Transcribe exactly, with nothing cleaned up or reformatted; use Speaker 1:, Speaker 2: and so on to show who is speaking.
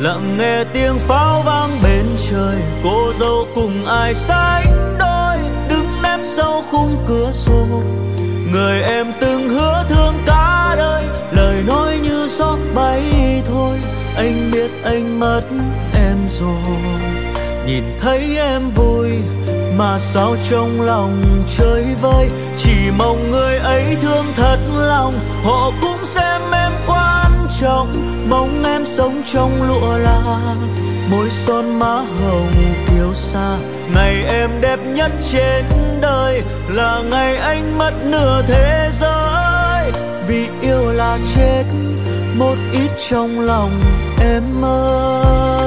Speaker 1: lặng nghe tiếng pháo vang bên trời. Cô dâu cùng ai sánh đôi, đứng nép sau khung cửa sổ. Người em từng hứa thương cả đời, lời nói như gió bay thôi. Anh biết anh mất em rồi, nhìn thấy em vui mà sao trong lòng chơi vơi. Chỉ mong người ấy thương thật lòng, họ cũng xem em quan trọng. Mong em sống trong lụa là môi son má hồng kiêu sa. Ngày em đẹp nhất trên đời là ngày anh mất nửa thế giới. Vì yêu là chết, một ít trong lòng em ơi.